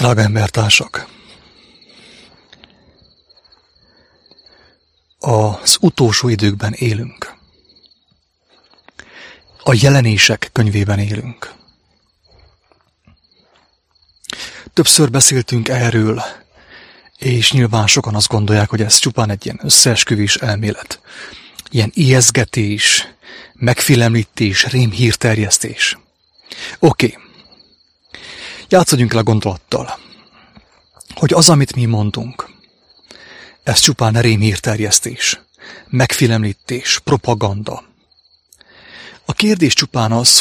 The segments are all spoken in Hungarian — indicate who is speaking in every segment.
Speaker 1: Drága embertársak! Az utolsó időkben élünk. A jelenések könyvében élünk. Többször beszéltünk erről, és nyilván sokan azt gondolják, hogy ez csupán egy ilyen összeesküvés elmélet. Ilyen ijesztgetés, megfélemlítés, rémhírterjesztés. Oké. Játszodjunk el a gondolattal, hogy az, amit mi mondunk, ez csupán rémhírterjesztés, megfélemlítés, propaganda. A kérdés csupán az,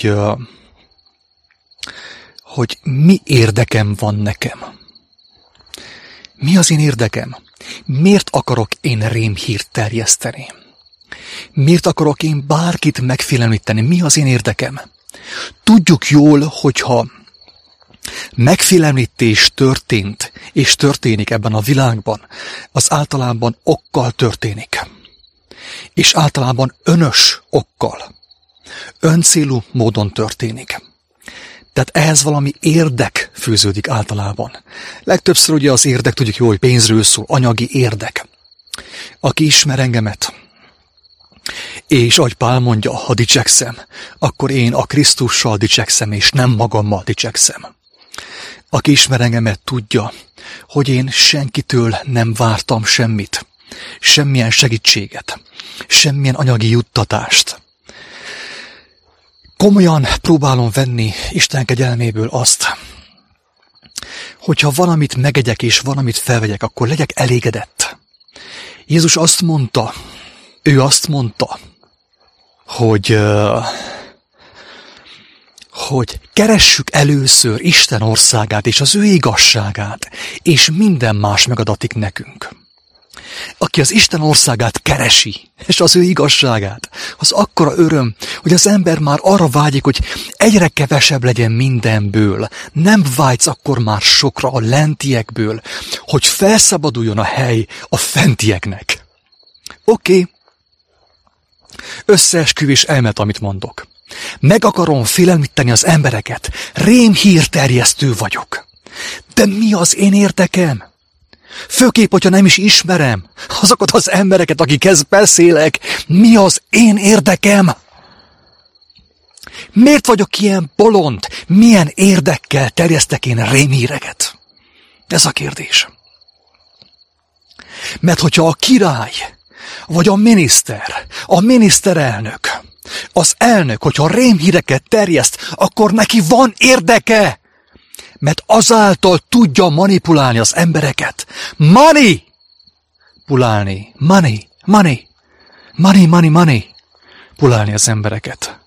Speaker 1: hogy mi érdekem van nekem. Mi az én érdekem? Miért akarok én rémhírt terjeszteni? Miért akarok én bárkit megfélemlíteni? Mi az én érdekem? Tudjuk jól, hogyha megfélemlítés történt és történik ebben a világban, az általában okkal történik. És általában önös okkal. Öncélú módon történik. Tehát ehhez valami érdek fűződik általában. Legtöbbször ugye az érdek, tudjuk jól, hogy pénzről szól, anyagi érdek. Aki ismer engemet, és ahogy Pál mondja, ha dicsekszem, akkor én a Krisztussal dicsekszem, és nem magammal dicsekszem. Aki ismer engemet, tudja, hogy én senkitől nem vártam semmit, semmilyen segítséget, semmilyen anyagi juttatást. Komolyan próbálom venni Isten kegyelméből azt, hogyha valamit megegyek és valamit felvegyek, akkor legyek elégedett. Jézus azt mondta, ő azt mondta, hogy keressük először Isten országát és az ő igazságát, és minden más megadatik nekünk. Aki az Isten országát keresi, és az ő igazságát, az akkora öröm, hogy az ember már arra vágyik, hogy egyre kevesebb legyen mindenből. Nem vágysz akkor már sokra a lentiekből, hogy felszabaduljon a hely a fentieknek. Oké. Összeesküvés elmet, amit mondok. Meg akarom félemlíteni az embereket. Rémhírterjesztő vagyok. De mi az én érdekem? Főképp, hogyha nem is ismerem azokat az embereket, akikhez beszélek, mi az én érdekem? Miért vagyok ilyen bolond? Milyen érdekkel terjesztek én rémhíreket? Ez a kérdés. Mert hogyha a király, vagy a miniszter, a miniszterelnök, az elnök, hogyha rémhíreket terjeszt, akkor neki van érdeke. Mert azáltal tudja manipulálni az embereket. Pulálni az embereket.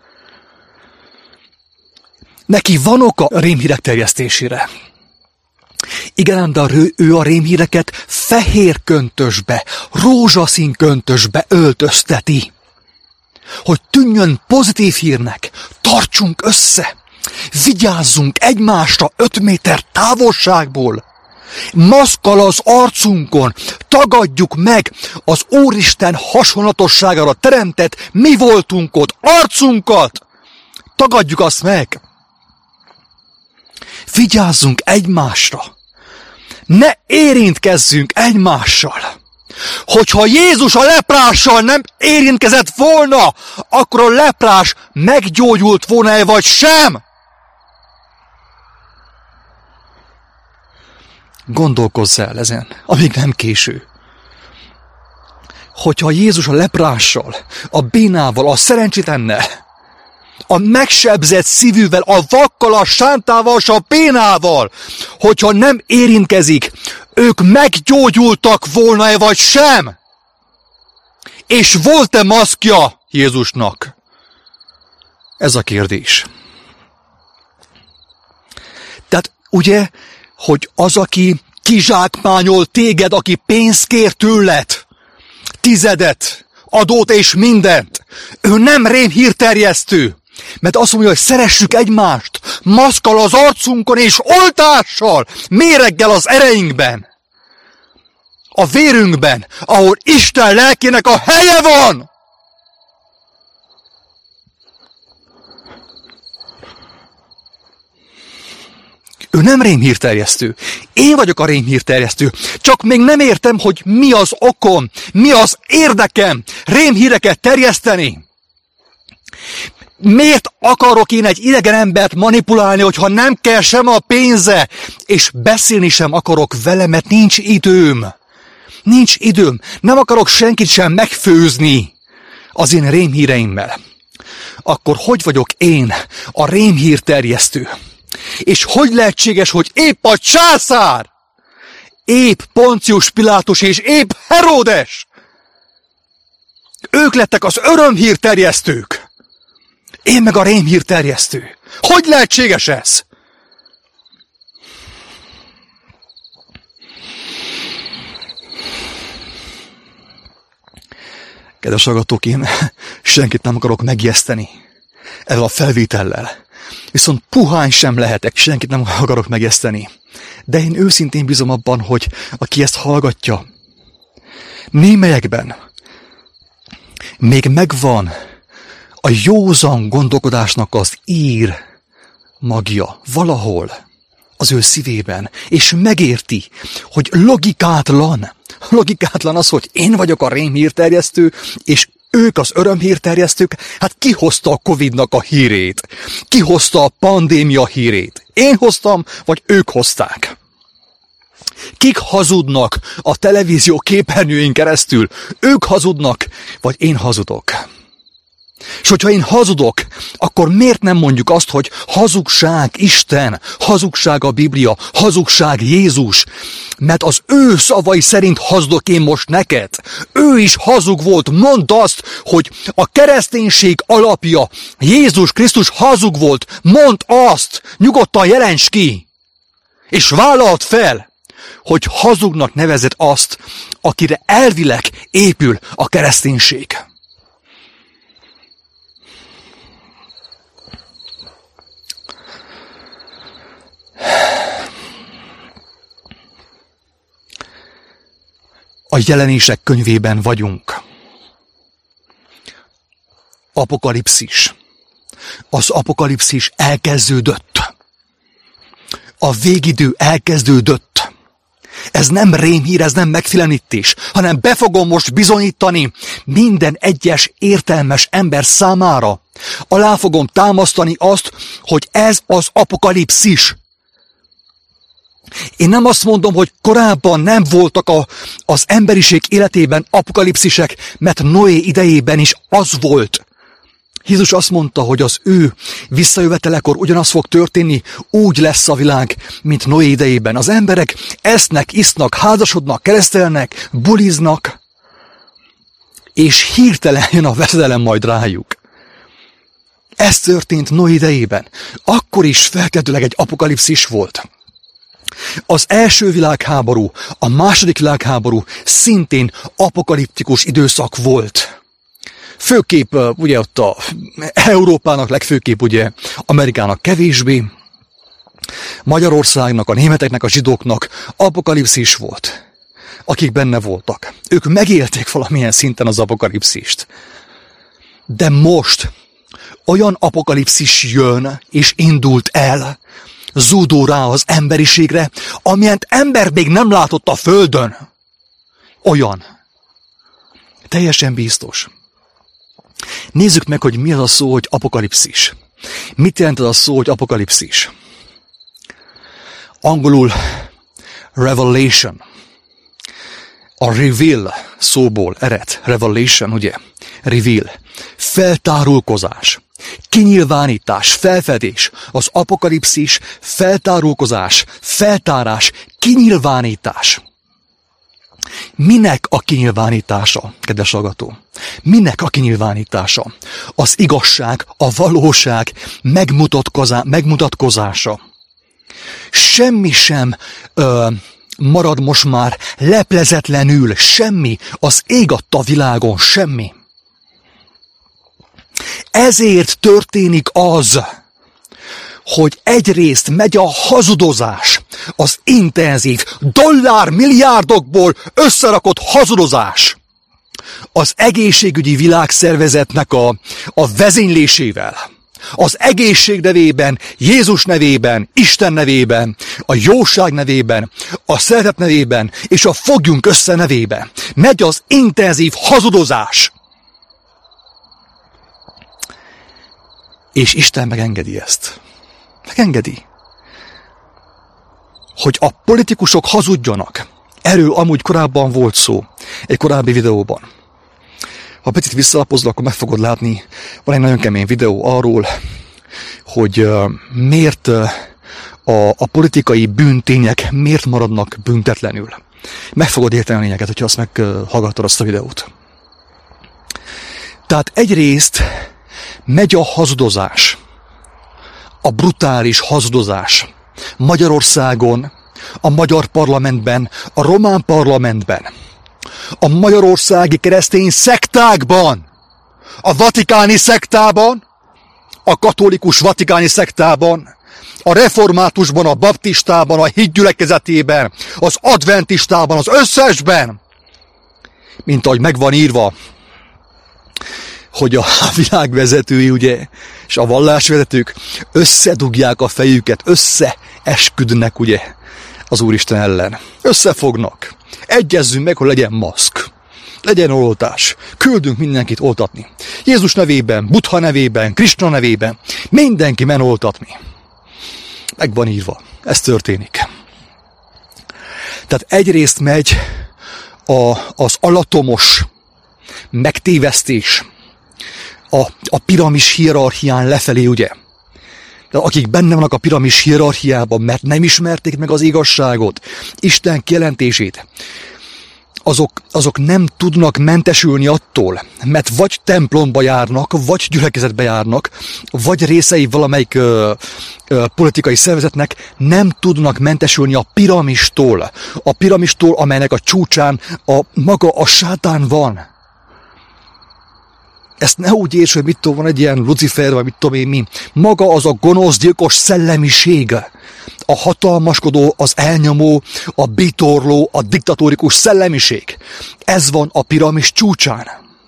Speaker 1: Neki van oka a rémhírek terjesztésére. Igen, de ő a rémhíreket fehér köntösbe, rózsaszín köntösbe öltözteti. Hogy tűnjön pozitív hírnek, tartsunk össze. Vigyázzunk egymásra 5 méter távolságból. Maszkkal az arcunkon tagadjuk meg az Úristen hasonlatosságára teremtett mi voltunk ott, arcunkat. Tagadjuk azt meg. Vigyázzunk egymásra. Ne érintkezzünk egymással. Hogyha Jézus a leprással nem érintkezett volna, akkor a leprás meggyógyult volna-e vagy sem? Gondolkozz el ezen, amíg nem késő. Hogyha Jézus a leprással, a bénával, a szerencsétlennel, a megsebzett szívűvel, a vakkal, a sántával, és a bénával, hogyha nem érintkezik, ők meggyógyultak volna-e vagy sem? És volt-e maszkja Jézusnak? Ez a kérdés. Tehát ugye, hogy az, aki kizsákmányol téged, aki pénzt kér tőled, tizedet, adót és mindent, ő nem rémhírterjesztő. Mert azt mondja, hogy szeressük egymást, maszkkal az arcunkon és oltással, méreggel az ereinkben, a vérünkben, ahol Isten lelkének a helye van. Ő nem rémhírterjesztő. Én vagyok a rémhírterjesztő. Csak még nem értem, hogy mi az okom, mi az érdekem rémhíreket terjeszteni. Miért akarok én egy idegen embert manipulálni, hogyha nem kell sem a pénze, és beszélni sem akarok vele, mert nincs időm. Nincs időm. Nem akarok senkit sem megfőzni az én rémhíreimmel. Akkor hogy vagyok én a rémhírterjesztő? És hogy lehetséges, hogy épp a császár, épp Poncius Pilátus és épp Heródes, ők lettek az örömhírterjesztők, én meg a rémhírterjesztő. Hogy lehetséges ez? Kedves hallgatók, én senkit nem akarok megijeszteni ezzel a felvétellel. Viszont puhány sem lehetek, senkit nem akarok megijeszteni. De én őszintén bízom abban, hogy aki ezt hallgatja, némelyekben még megvan a józan gondolkodásnak az ír magja valahol az ő szívében, és megérti, hogy logikátlan az, hogy én vagyok a rémhírterjesztő, és ők az örömhírterjesztők. Hát ki hozta a Covid-nak a hírét? Ki hozta a pandémia hírét? Én hoztam, vagy ők hozták? Kik hazudnak a televízió képernyőjén keresztül? Ők hazudnak, vagy én hazudok? És hogyha én hazudok, akkor miért nem mondjuk azt, hogy hazugság Isten, hazugság a Biblia, hazugság Jézus? Mert az ő szavai szerint hazudok én most neked. Ő is hazug volt. Mondd azt, hogy a kereszténység alapja Jézus Krisztus hazug volt. Mondd azt, nyugodtan jelents ki. És vállald fel, hogy hazugnak nevezed azt, akire elvileg épül a kereszténység. A jelenések könyvében vagyunk. Apokalipszis. Az apokalipszis elkezdődött. A végidő elkezdődött. Ez nem rémhír, ez nem megfélemlítés, hanem be fogom most bizonyítani minden egyes értelmes ember számára. Alá fogom támasztani azt, hogy ez az apokalipszis. Én nem azt mondom, hogy korábban nem voltak az emberiség életében apokalipszisek, mert Noé idejében is az volt. Jézus azt mondta, hogy az ő visszajövetelekor ugyanaz fog történni, úgy lesz a világ, mint Noé idejében. Az emberek esznek, isznak, házasodnak, keresztelnek, buliznak, és hirtelen jön a veszedelem majd rájuk. Ez történt Noé idejében. Akkor is feltétlenül egy apokalipszis volt. Az első világháború, a második világháború szintén apokaliptikus időszak volt. Főképp ugye ott a Európának, legfőképp ugye Amerikának kevésbé, Magyarországnak, a németeknek, a zsidóknak apokalipszis volt, akik benne voltak. Ők megélték valamilyen szinten az apokalipszist. De most olyan apokalipszis jön és indult el, zúdul rá az emberiségre, amilyent ember még nem látott a földön. Olyan. Teljesen biztos. Nézzük meg, hogy mi az a szó, hogy apokalipszis. Mit jelent az a szó, hogy apokalipszis? Angolul revelation. A reveal szóból ered. Revelation, ugye? Reveal. Feltárulkozás. Kinyilvánítás, felfedés, az apokalipszis, feltárulkozás, feltárás, kinyilvánítás. Minek a kinyilvánítása, kedves hallgató? Minek a kinyilvánítása? Az igazság, a valóság megmutatkozása. Semmi sem marad most már leplezetlenül, semmi, az ég adta világon, semmi. Ezért történik az, hogy egyrészt megy a hazudozás, az intenzív, dollármilliárdokból összerakott hazudozás az egészségügyi világszervezetnek a vezénylésével. az egészség nevében, Jézus nevében, Isten nevében, a jóság nevében, a szeretet nevében, és a fogjunk össze nevében. Megy az intenzív hazudozás. És Isten megengedi ezt. Megengedi. Hogy a politikusok hazudjanak. Erről amúgy korábban volt szó, egy korábbi videóban. Ha picit visszalapozol, akkor meg fogod látni, van egy nagyon kemény videó arról, hogy miért a politikai bűntények miért maradnak büntetlenül. Meg fogod érteni a lényeget, hogyha azt meghallgattad azt a videót. Tehát egyrészt megy a hazudozás, a brutális hazudozás Magyarországon, a magyar parlamentben, a román parlamentben, a magyarországi keresztény szektákban, a vatikáni szektában, a katolikus vatikáni szektában, a reformátusban, a baptistában, a hitgyülekezetében, az adventistában, az összesben, mint ahogy megvan írva, hogy a világvezetői, ugye, és a vallásvezetők összedugják a fejüket, összeesküdnek, ugye, az Úristen ellen. Összefognak. Egyezzünk meg, hogy legyen maszk. Legyen oltás. Küldünk mindenkit oltatni. Jézus nevében, Buddha nevében, Krisna nevében. Mindenki men oltatni. Meg van írva. Ez történik. Tehát egyrészt megy az alatomos megtévesztés a piramis hierarchián lefelé, ugye. De akik benne vannak a piramis hierarchiában, mert nem ismerték meg az igazságot, Isten kijelentését, azok nem tudnak mentesülni attól, mert vagy templomba járnak, vagy gyülekezetbe járnak, vagy részei valamelyik politikai szervezetnek, nem tudnak mentesülni a piramistól, amelynek a csúcsán maga a sátán van. Ezt ne úgy érts, hogy mit tudom, van egy ilyen Lucifer, vagy mit tudom én mi. Maga az a gonosz, gyilkos szellemiség, a hatalmaskodó, az elnyomó, a bitorló, a diktatórikus szellemiség. Ez van a piramis csúcsán.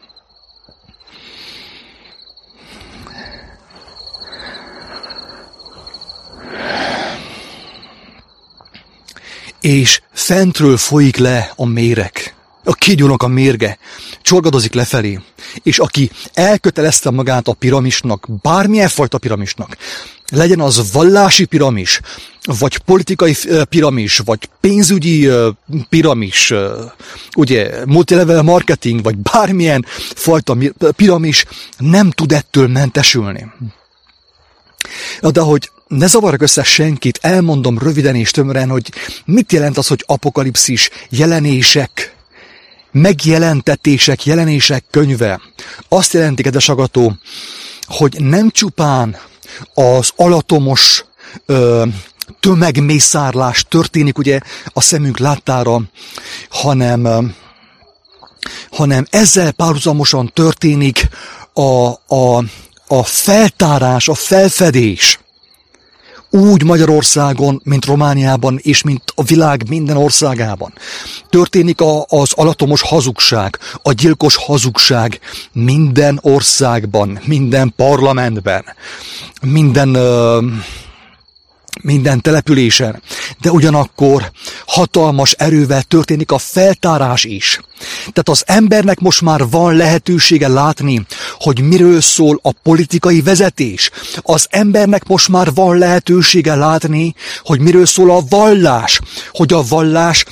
Speaker 1: És fentről folyik le a méreg. A kígyónak a mérge csorgadozik lefelé, és aki elkötelezte magát a piramisnak, bármilyen fajta piramisnak, legyen az vallási piramis, vagy politikai piramis, vagy pénzügyi piramis, ugye, multilevel marketing, vagy bármilyen fajta piramis, nem tud ettől mentesülni. De hogy ne zavarjak össze senkit, elmondom röviden és tömören, hogy mit jelent az, hogy apokalipszis, jelenések, megjelentetések, jelenések könyve. Azt jelenti, kedves hallgató, hogy nem csupán az alatomos tömegmészárlás történik ugye a szemünk láttára, hanem ezzel párhuzamosan történik a feltárás, a felfedés. Úgy Magyarországon, mint Romániában, és mint a világ minden országában. Történik az alatomos hazugság, a gyilkos hazugság minden országban, minden parlamentben, minden településen, de ugyanakkor hatalmas erővel történik a feltárás is. Tehát az embernek most már van lehetősége látni, hogy miről szól a politikai vezetés. Az embernek most már van lehetősége látni, hogy miről szól a vallás. Hogy a vallás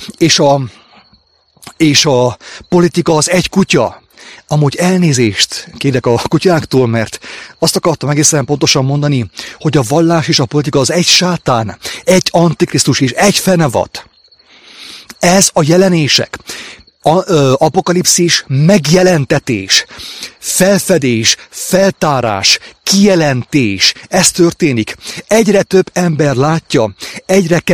Speaker 1: és a politika az egy kutya. Amúgy elnézést kérek a kutyáktól, mert azt akartam egészen pontosan mondani, hogy a vallás és a politika az egy sátán, egy antikrisztus és egy fenevad. Ez a jelenések. Apokalipszis, megjelentetés, felfedés, feltárás, kijelentés. Ez történik. Egyre több ember látja, egyre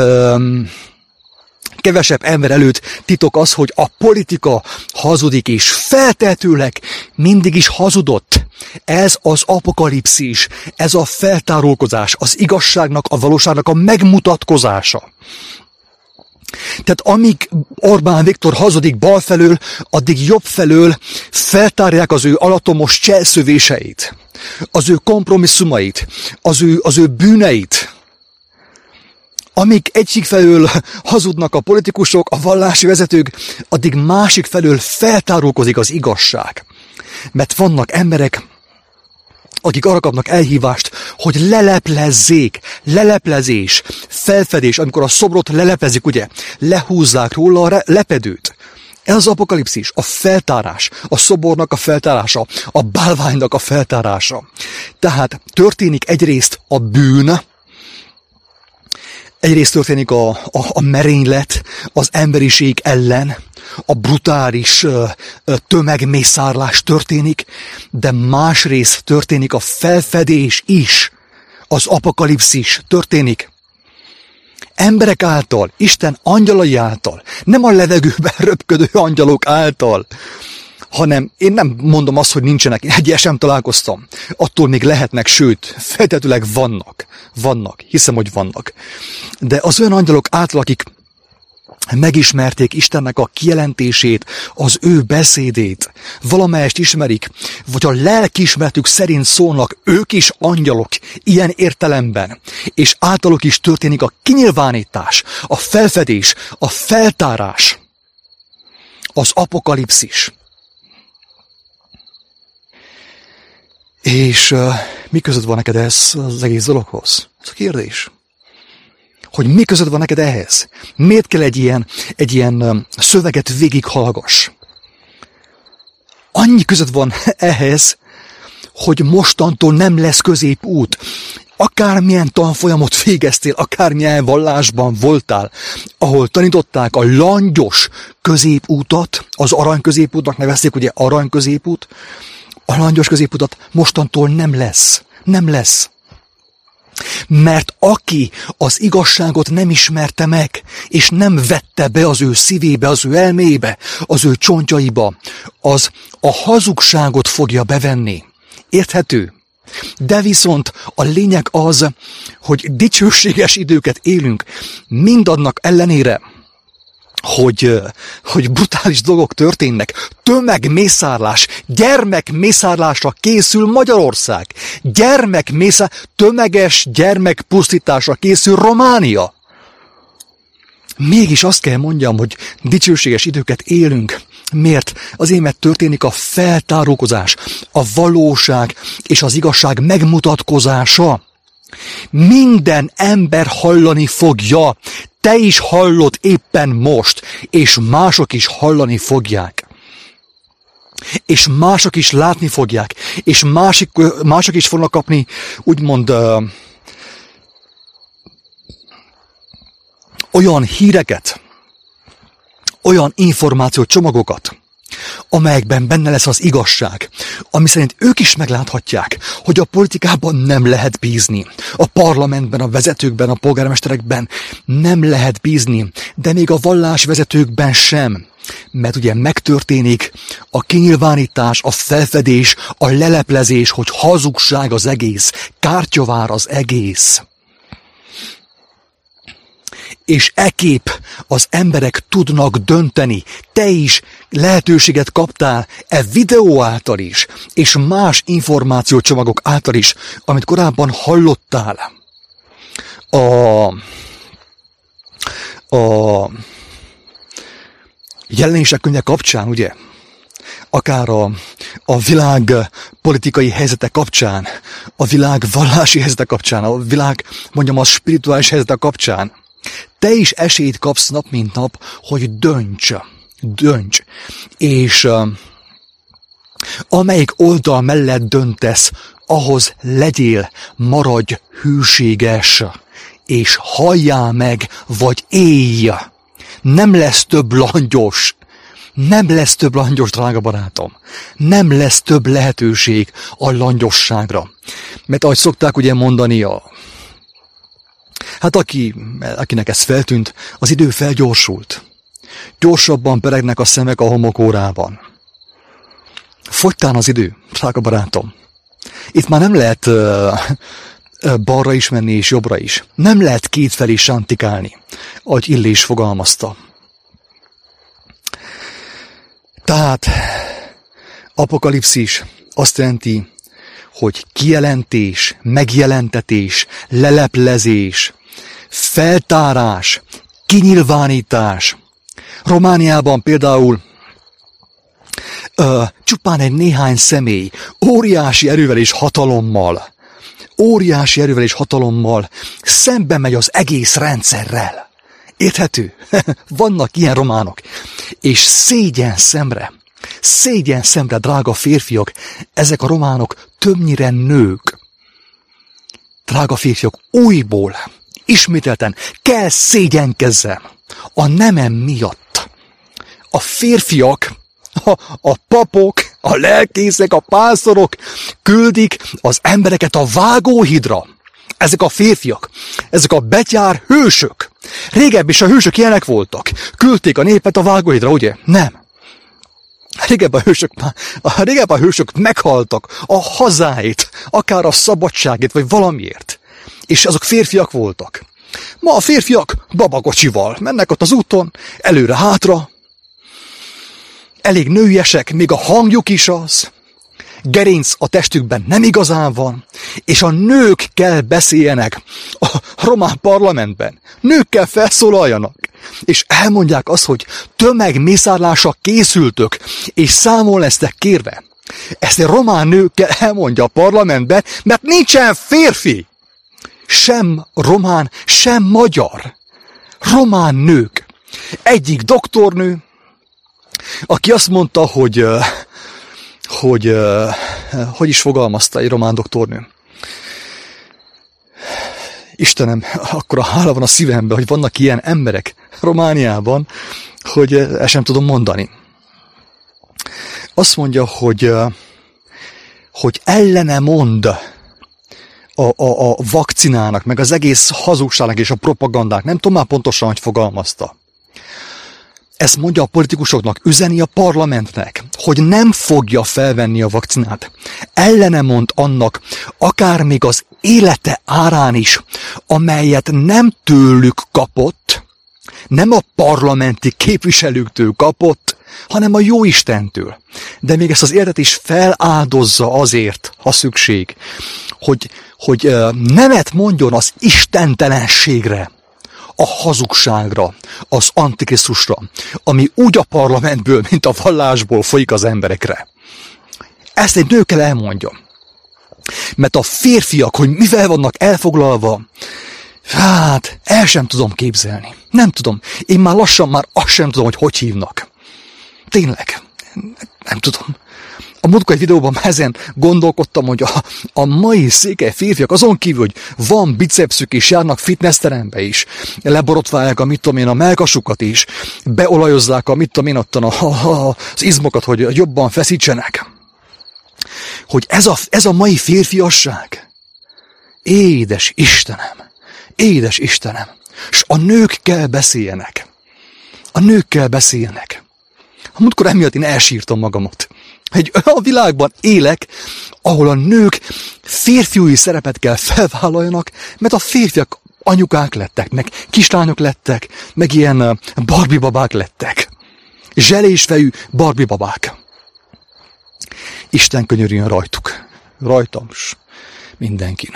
Speaker 1: kevesebb ember előtt titok az, hogy a politika hazudik, és feltehetőleg mindig is hazudott. Ez az apokalipszis, ez a feltárulkozás, az igazságnak, a valóságnak a megmutatkozása. Tehát amíg Orbán Viktor hazudik bal felől, addig jobb felől feltárják az ő alatomos cselszövéseit. az ő kompromisszumait, az ő bűneit, amíg egyik felől hazudnak a politikusok, a vallási vezetők, addig másik felől feltárulkozik az igazság. Mert vannak emberek, akik arra kapnak elhívást, hogy leleplezzék, leleplezés, felfedés, amikor a szobrot leleplezik, ugye, lehúzzák róla a lepedőt. Ez az apokalipszis, a feltárás, a szobornak a feltárása, a bálványnak a feltárása. Tehát történik egyrészt a bűn, egyrészt történik a merénylet az emberiség ellen, a brutális tömegmészárlás történik, de másrészt történik a felfedés is, az apokalipszis történik. Emberek által, Isten angyalai által, nem a levegőben röpködő angyalok által, hanem én nem mondom azt, hogy nincsenek, egyes sem találkoztam. Attól még lehetnek, sőt, feltétlenül vannak, hiszem, hogy vannak. De az olyan angyalok által, akik megismerték Istennek a kijelentését, az ő beszédét, valamelyest ismerik, vagy a lelkiismeretük szerint szólnak, ők is angyalok, ilyen értelemben, és általuk is történik a kinyilvánítás, a felfedés, a feltárás, az apokalipszis. És mi között van neked ez az egész dologhoz? Ez a kérdés. Hogy mi között van neked ehhez? Miért kell egy ilyen szöveget végighallgass? Annyi között van ehhez, hogy mostantól nem lesz középút. Akármilyen tanfolyamot végeztél, akármilyen vallásban voltál, ahol tanították a langyos középútat, az arany középútnak nevezték, ugye arany középút, a langyos középutat mostantól nem lesz. Nem lesz. Mert aki az igazságot nem ismerte meg, és nem vette be az ő szívébe, az ő elmébe, az ő csontjaiba, az a hazugságot fogja bevenni. Érthető? De viszont a lényeg az, hogy dicsőséges időket élünk, mindannak ellenére, hogy brutális dolgok történnek. Tömegmészárlás, gyermekmészárlásra készül Magyarország. Tömeges gyermekpusztításra készül Románia. Mégis azt kell mondjam, hogy dicsőséges időket élünk. Miért? Azért, mert történik a feltárulkozás, a valóság és az igazság megmutatkozása. Minden ember hallani fogja. Te is hallod éppen most, és mások is hallani fogják. És mások is látni fogják, és mások is fognak kapni, úgymond olyan híreket, olyan információcsomagokat, amelyekben benne lesz az igazság, ami szerint ők is megláthatják, hogy a politikában nem lehet bízni, a parlamentben, a vezetőkben, a polgármesterekben nem lehet bízni, de még a vallásvezetőkben sem. Mert ugye megtörténik a kinyilvánítás, a felfedés, a leleplezés, hogy hazugság az egész, kártyavár az egész. És ekképp az emberek tudnak dönteni. Te is lehetőséget kaptál e videó által is, és más információcsomagok által is, amit korábban hallottál. A Jelenések könyve kapcsán, ugye? Akár a világ politikai helyzete kapcsán, a világ vallási helyzete kapcsán, a világ, mondjam, a spirituális helyzete kapcsán. Te is esélyt kapsz nap mint nap, hogy dönts. És amelyik oldal mellett döntesz, ahhoz legyél, maradj hűséges, és halljál meg, vagy élj. Nem lesz több langyos, drága barátom. Nem lesz több lehetőség a langyosságra. Mert ahogy szokták ugye mondani, akinek ez feltűnt, az idő felgyorsult. Gyorsabban peregnek a szemek a homokórában. Fogytán az idő, drága barátom. Itt már nem lehet balra is menni és jobbra is. Nem lehet kétfelé sántikálni, ahogy Illés fogalmazta. Tehát apokalipszis azt jelenti, hogy kijelentés, megjelentetés, leleplezés, feltárás, kinyilvánítás. Romániában például csupán egy néhány személy óriási erővel és hatalommal szembe megy az egész rendszerrel. Érthető? Vannak ilyen románok. És szégyen szemre, drága férfiak, ezek a románok többnyire nők. Drága férfiak, újból, ismételten kell szégyenkezzem a nemem miatt. A férfiak, a papok, a lelkészek, a pásztorok küldik az embereket a vágóhidra. Ezek a férfiak, ezek a betyár hősök. Régebb is a hősök ilyenek voltak. Küldték a népet a vágóhidra, ugye? Nem. Régebb a hősök meghaltak a hazáért, akár a szabadságért, vagy valamiért. És azok férfiak voltak. Ma a férfiak babakocsival mennek ott az úton, előre-hátra. Elég nőiesek, még a hangjuk is az. Gerinc a testükben nem igazán van, és a nők kell beszéljenek a román parlamentben. Nők kell felszólaljanak, és elmondják azt, hogy tömegmészárlásra készültök, és számon lesztek kérve. Ezt egy román nő kell elmondja a parlamentben, mert nincsen férfi. Sem román, sem magyar. Román nők. Egyik doktornő, aki azt mondta, hogy is fogalmazta egy román doktornő. Istenem, akkora hála van a szívemben, hogy vannak ilyen emberek Romániában, hogy ezt sem tudom mondani. Azt mondja, hogy ellene mond a vakcinának, meg az egész hazugságnak és a propagandának. Nem tudom már pontosan, hogy fogalmazta. Ezt mondja a politikusoknak, üzeni a parlamentnek, hogy nem fogja felvenni a vakcinát. Ellene mond annak, akár még az élete árán is, amelyet nem tőlük kapott, nem a parlamenti képviselőktől kapott, hanem a Jóistentől. De még ezt az életet is feláldozza azért, ha szükség, hogy nemet mondjon az istentelenségre, a hazugságra, az antikrisztusra, ami úgy a parlamentből, mint a vallásból folyik az emberekre. Ezt egy nő kell elmondja. Mert a férfiak, hogy mivel vannak elfoglalva, hát el sem tudom képzelni. Nem tudom. Én már lassan azt sem tudom, hogy hívnak. Tényleg. Nem tudom. A múltkor egy videóban ezen gondolkodtam, hogy a mai székely férfiak azon kívül, hogy van bicepszük és járnak fitnessterembe is, leborotválják a mellkasukat is, beolajozzák az izmokat, hogy jobban feszítsenek. Hogy ez a mai férfiasság. Édes Istenem! És a nők kell beszéljenek. A múltkor emiatt én elsírtam magamat. A világban élek, ahol a nők férfiúi szerepet kell felvállaljanak, mert a férfiak anyukák lettek, meg kislányok lettek, meg ilyen Barbie babák lettek. Zselésfejű Barbie babák. Isten könyörüljön rajtam is, mindenkin.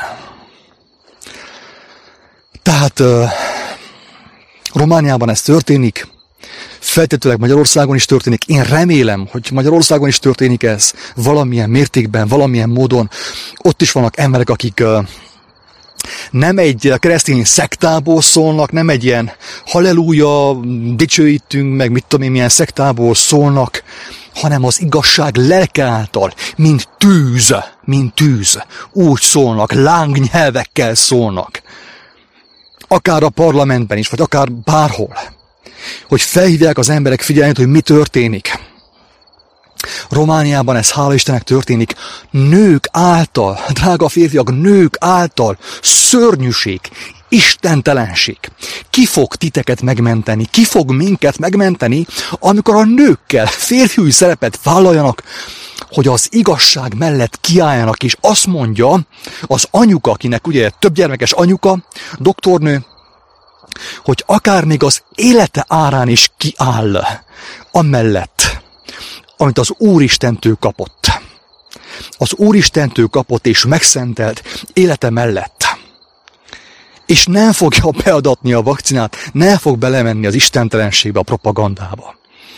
Speaker 1: Tehát Romániában ez történik, feltétlenül Magyarországon is történik. Én remélem, hogy Magyarországon is történik ez valamilyen mértékben, valamilyen módon. Ott is vannak emberek, akik nem egy keresztény szektából szólnak, nem egy ilyen halleluja, dicsőítünk, meg mit tudom én, milyen szektából szólnak, hanem az igazság lelke által, mint tűz, úgy szólnak, lángnyelvekkel szólnak. Akár a parlamentben is, vagy akár bárhol. Hogy felhívják az emberek figyelmét, hogy mi történik. Romániában ez hála Istennek történik. Nők által, drága férfiak, nők által szörnyűség, istentelenség. Ki fog titeket megmenteni? Ki fog minket megmenteni, amikor a nőkkel férfiúi szerepet vállaljanak, hogy az igazság mellett kiálljanak, és azt mondja az anyuka, akinek ugye több gyermekes anyuka, doktornő, hogy akár még az élete árán is kiáll amellett, amit az Úristentől kapott. az Úristentől kapott és megszentelt élete mellett. És nem fogja beadatni a vakcinát, nem fog belemenni az istentelenségbe, a propagandába.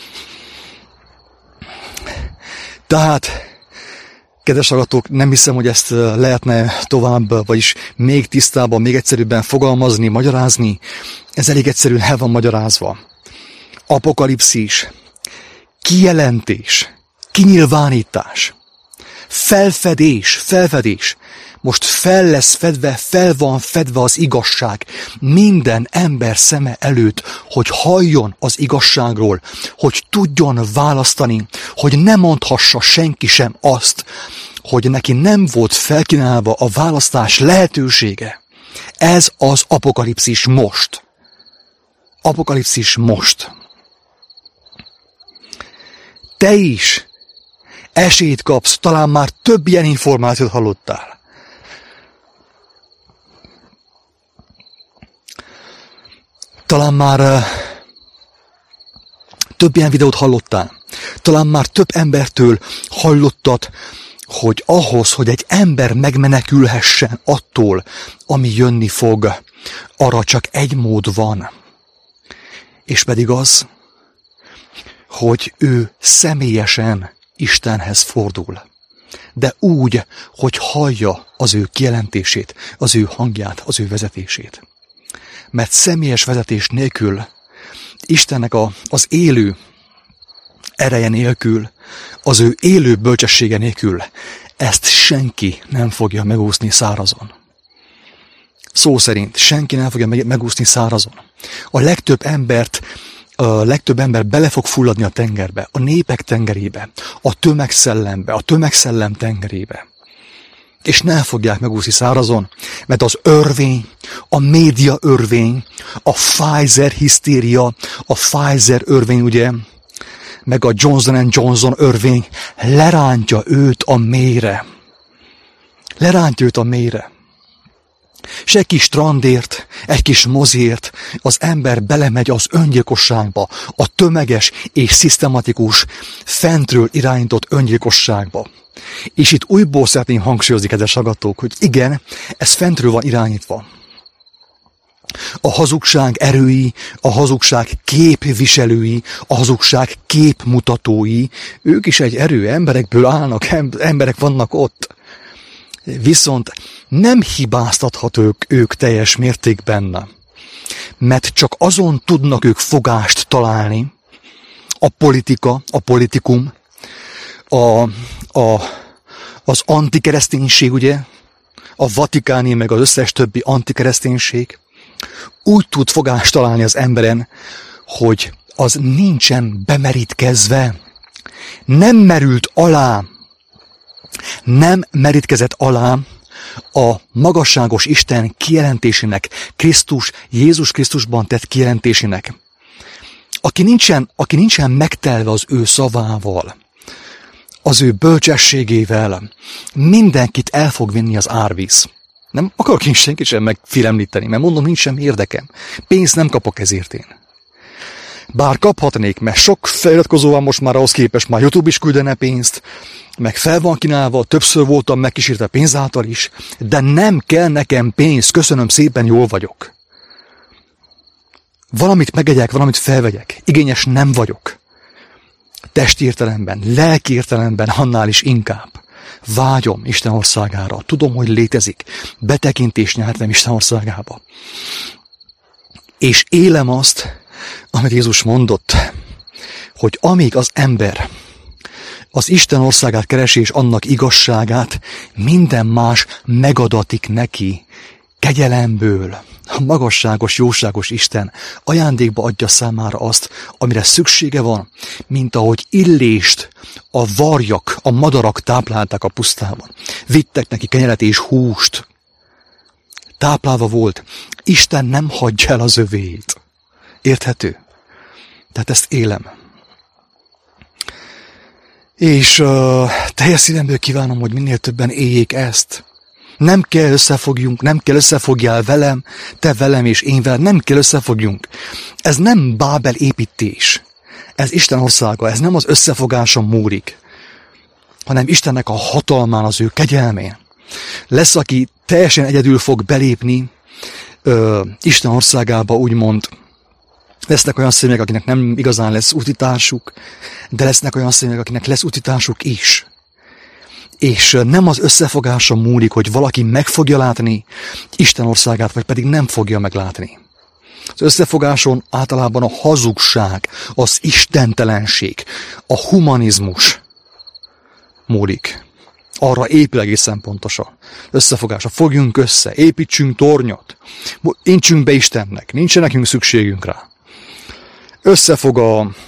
Speaker 1: Tehát, kedves hallgatók, nem hiszem, hogy ezt lehetne tovább, vagyis még tisztábban, még egyszerűbben fogalmazni, magyarázni. Ez elég egyszerűen el van magyarázva. Apokalipszis, kijelentés, kinyilvánítás, felfedés. Most fel van fedve az igazság minden ember szeme előtt, hogy halljon az igazságról, hogy tudjon választani, hogy ne mondhassa senki sem azt, hogy neki nem volt felkínálva a választás lehetősége. Ez az apokalipszis most. Apokalipszis most. Te is esélyt kapsz, talán már több ilyen információt hallottál. Talán már több ilyen videót hallottál. Talán már több embertől hallottad, hogy ahhoz, hogy egy ember megmenekülhessen attól, ami jönni fog, arra csak egy mód van. És pedig az, hogy ő személyesen Istenhez fordul. De úgy, hogy hallja az ő kijelentését, az ő hangját, az ő vezetését. Mert személyes vezetés nélkül, Istennek az élő ereje nélkül, az ő élő bölcsessége nélkül, ezt senki nem fogja megúszni szárazon. Szó szerint, senki nem fogja megúszni szárazon. A legtöbb ember bele fog fulladni a tengerbe, a népek tengerébe, a tömegszellembe, a tömegszellem tengerébe. És nem fogják megúszni szárazon, mert az örvény, a média örvény, a Pfizer hisztéria, a Pfizer örvény, ugye, meg a Johnson & Johnson örvény lerántja őt a mélyre. Lerántja őt a mélyre. És egy kis strandért, egy kis moziért az ember belemegy az öngyilkosságba, a tömeges és szisztematikus, fentről irányított öngyilkosságba. És itt újból szeretném hangsúlyozni, kedves hallgatók, hogy igen, ez fentről van irányítva. A hazugság erői, a hazugság képviselői, a hazugság képmutatói, ők is egy erő, emberekből állnak, emberek vannak ott. Viszont nem hibáztathatók ők teljes mértékben, mert csak azon tudnak ők fogást találni, a politika, a politikum, az antikereszténység, ugye, a vatikáni, meg az összes többi antikereszténység, úgy tud fogást találni az emberen, hogy az nincsen bemerítkezve, nem merült alá, nem merítkezett alá a magasságos Isten kijelentésének, Jézus Krisztusban tett kijelentésének. Aki nincsen megtelve az ő szavával, az ő bölcsességével, mindenkit el fog vinni az árvíz. Nem akarok én senkit sem megfélemlíteni, mert mondom, nincs sem érdekem. Pénzt nem kapok ezért én. Bár kaphatnék, mert sok feliratkozó van most már ahhoz képest, már YouTube is küldene pénzt, meg fel van kínálva, többször voltam megkísértve pénz által is, de nem kell nekem pénz, köszönöm szépen, jól vagyok. Valamit megegyek, valamit felvegyek, igényes nem vagyok. Testi értelemben, lelki értelemben annál is inkább. Vágyom Isten országára, tudom, hogy létezik, betekintést nyertem Isten országába. És élem azt, amit Jézus mondott, hogy amíg az ember az Isten országát keresi és annak igazságát, minden más megadatik neki kegyelemből. A magasságos, jóságos Isten ajándékba adja számára azt, amire szüksége van, mint ahogy Illést a varjak, a madarak táplálták a pusztában. Vittek neki kenyeret és húst. Táplálva volt. Isten nem hagyja el az övéit. Érthető? Tehát ezt élem. És teljes szívemből kívánom, hogy minél többen éljék ezt. Nem kell összefogjál velem, te velem és én velem, nem kell összefogjunk. Ez nem Bábel építés. Ez Isten országa, ez nem az összefogáson múlik. hanem Istennek a hatalmán, az ő kegyelmén. Lesz, aki teljesen egyedül fog belépni Isten országába, úgymond. Lesznek olyan személyek, akinek nem igazán lesz utitársuk, de lesznek olyan személyek, akinek lesz utitársuk is. És nem az összefogása múlik, hogy valaki meg fogja látni Isten országát, vagy pedig nem fogja meglátni. Az összefogáson általában a hazugság, az istentelenség, a humanizmus múlik. Arra épül egészen pontosan. Összefogása. Fogjunk össze, építsünk tornyot, intsünk be Istennek, nincsen nekünk szükségünk rá. Összefog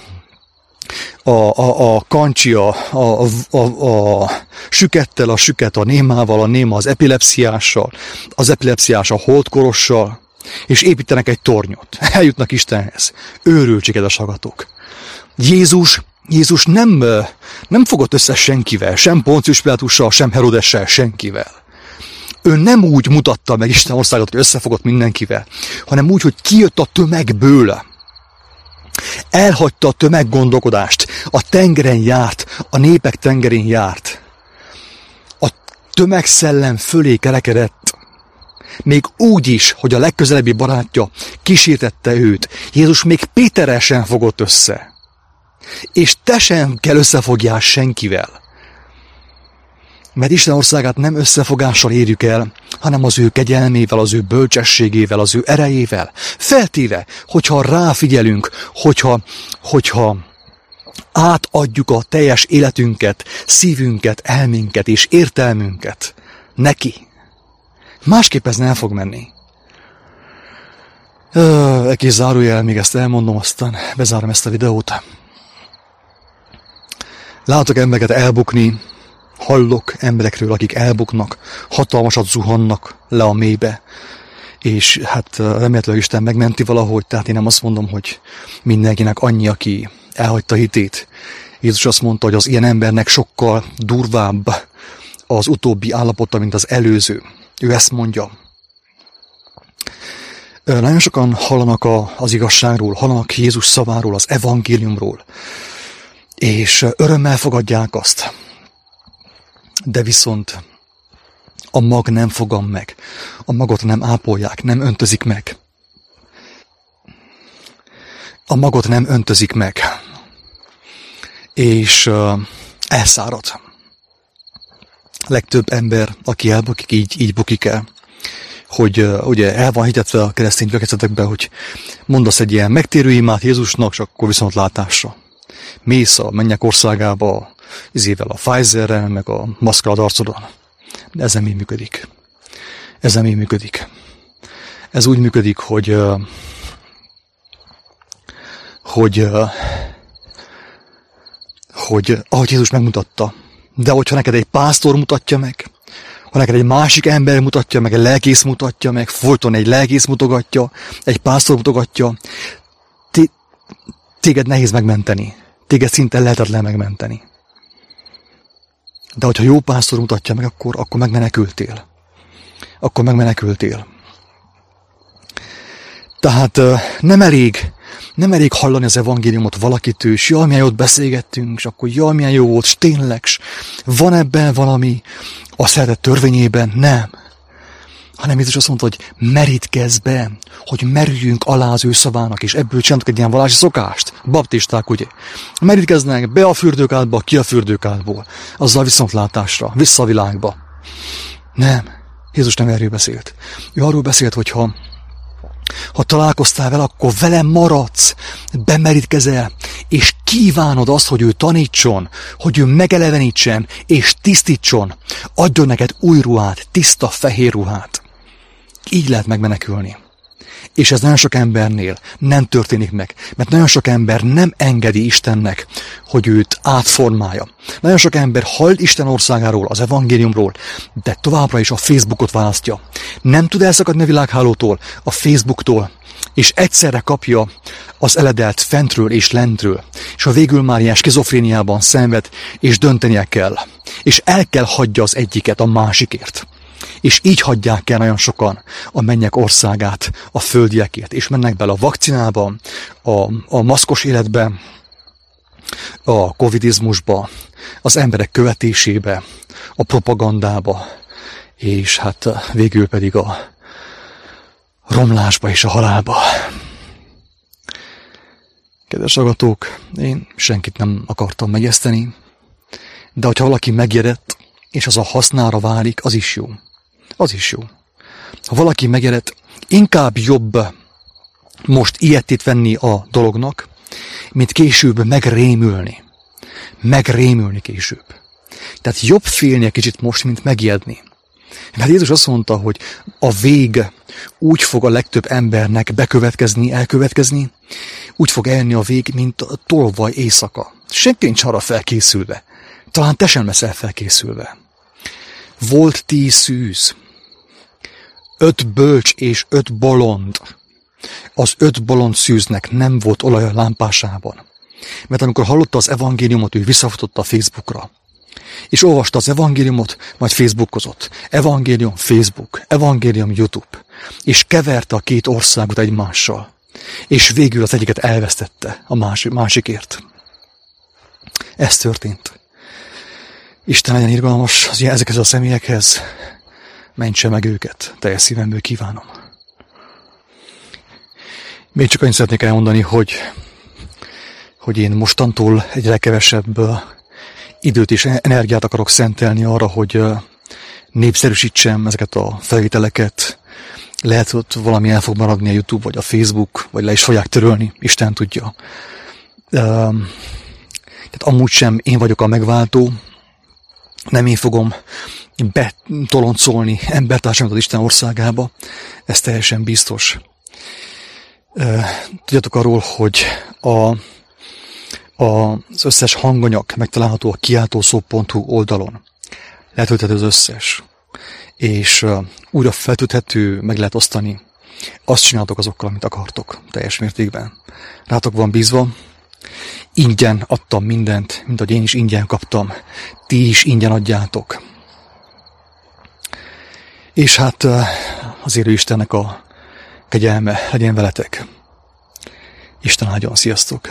Speaker 1: a kancsi, a sükettel, a süket a némával, a néma az epilepsziással, az epilepsziás a holdkorossal, és építenek egy tornyot. Eljutnak Istenhez. Őrültség, ez a sagatok. Jézus nem fogott össze senkivel, sem Poncius Pilátussal, sem Herodessel, senkivel. Ő nem úgy mutatta meg Isten országot, hogy összefogott mindenkivel, hanem úgy, hogy kijött a tömegből. Elhagyta a tömeggondolkodást, a tengeren járt, a népek tengerén járt. A tömegszellem fölé kerekedett, még úgy is, hogy a legközelebbi barátja kísértette őt. Jézus még Péterrel sem fogott össze. És te sem kell összefogjál senkivel. Mert Isten országát nem összefogással érjük el, hanem az ő kegyelmével, az ő bölcsességével, az ő erejével. Feltéve, hogyha ráfigyelünk, hogyha átadjuk a teljes életünket, szívünket, elménket és értelmünket neki. Másképp ez nem fog menni. Egy kis zárójel, még ezt elmondom, aztán bezárom ezt a videót. Látok embereket elbukni, hallok emberekről, akik elbuknak, hatalmasat zuhannak le a mélybe, és hát remélhetőleg Isten megmenti valahogy, tehát én nem azt mondom, hogy mindenkinek annyi, aki elhagyta hitét. Jézus azt mondta, hogy az ilyen embernek sokkal durvább az utóbbi állapota, mint az előző. Ő ezt mondja. Nagyon sokan hallanak az igazságról, hallanak Jézus szaváról, az evangéliumról, és örömmel fogadják azt. De viszont a mag nem fogam meg, a magot nem ápolják, nem öntözik meg. A magot nem öntözik meg, és elszárad. Legtöbb ember, aki elbukik, így bukik el. Hogy ugye el van hitetve a keresztény gyülekezetekben, hogy mondasz egy ilyen megtérő imát Jézusnak, és akkor viszont látásra. Mész a mennyek országába, a Pfizerrel, meg a maszkal az arcodon. De ez nem így működik. Ez nem így működik. Ez úgy működik, hogy ahogy Jézus megmutatta. De hogyha neked egy pásztor mutatja meg, ha neked egy másik ember mutatja meg, egy lelkész mutatja meg, folyton egy lelkész mutogatja, egy pásztor mutogatja, téged nehéz megmenteni. Téged szinte lehetetlen megmenteni. De hogyha jó pásztor mutatja meg, akkor megmenekültél. Akkor megmenekültél. Tehát nem elég hallani az evangéliumot valakitől, és jaj, milyen jót beszélgettünk, és akkor jaj, milyen jó volt, és tényleg, van ebben valami a szeretet törvényében? Nem. Hanem Jézus azt mondta, hogy merítkezz be, hogy merüljünk alá az ő szavának, és ebből csináltak egy ilyen vallási szokást. Baptisták, ugye? Merítkeznek be a fürdőkádba, ki a fürdőkádból. Azzal viszontlátásra, vissza a világba. Nem. Jézus nem erről beszélt. Ő arról beszélt, hogy ha találkoztál vele, akkor velem maradsz, bemerítkezel, és kívánod azt, hogy ő tanítson, hogy ő megelevenítsen, és tisztítson, adjon neked új ruhát, tiszta fehér ruhát. Így lehet megmenekülni. És ez nagyon sok embernél nem történik meg, mert nagyon sok ember nem engedi Istennek, hogy őt átformálja. Nagyon sok ember hall Isten országáról, az evangéliumról, de továbbra is a Facebookot választja. Nem tud elszakadni a világhálótól, a Facebooktól, és egyszerre kapja az eledelt fentről és lentről, és a végül már ilyen skizofréniában szenved, és döntenie kell. És el kell hagyja az egyiket a másikért. És így hagyják el nagyon sokan a mennyek országát, a földiekért, és mennek bele a vakcinába, a maszkos életbe, a covidizmusba, az emberek követésébe, a propagandába, és hát végül pedig a romlásba és a halálba. Kedves hallgatók, én senkit nem akartam megjeszteni, de hogyha valaki megjedett, és az a hasznára válik, az is jó. Az is jó. Ha valaki megjedett, inkább jobb most ilyetét venni a dolognak, mint később megrémülni. Megrémülni később. Tehát jobb félni egy kicsit most, mint megijedni. Mert Jézus azt mondta, hogy a vég úgy fog a legtöbb embernek elkövetkezni, úgy fog elni a vég, mint a tolvaj éjszaka. Senki nincs arra felkészülve. Talán te sem leszel felkészülve. Volt 10 szűz, 5 bölcs és 5 bolond. Az 5 bolond szűznek nem volt olaj a lámpásában. Mert amikor hallotta az evangéliumot, ő visszafutott a Facebookra. És olvasta az evangéliumot, majd Facebookozott. Evangélium Facebook, evangélium YouTube. És keverte a két országot egymással. És végül az egyiket elvesztette a másikért. Ez történt. Isten legyen irgalmas ezekhez a személyekhez, mentse meg őket, teljes szívemből kívánom. Még csak annyit szeretnék elmondani, hogy én mostantól egyre kevesebb időt és energiát akarok szentelni arra, hogy népszerűsítsem ezeket a felvételeket. Lehet, hogy valami el fog maradni a YouTube, vagy a Facebook, vagy le is fogják törölni, Isten tudja. Tehát amúgy sem én vagyok a megváltó, nem én fogom betoloncolni embertársamat az Isten országába, ez teljesen biztos. Tudjátok arról, hogy az összes hanganyag megtalálható a kiáltószó.hu oldalon. Letölthető az összes. És újra feltölthető, meg lehet osztani. Azt csináltok azokkal, amit akartok, teljes mértékben. Rátok van bízva. Ingyen adtam mindent, mint ahogy én is ingyen kaptam. Ti is ingyen adjátok. És hát az élő Istennek a kegyelme legyen veletek. Isten áldjon, sziasztok!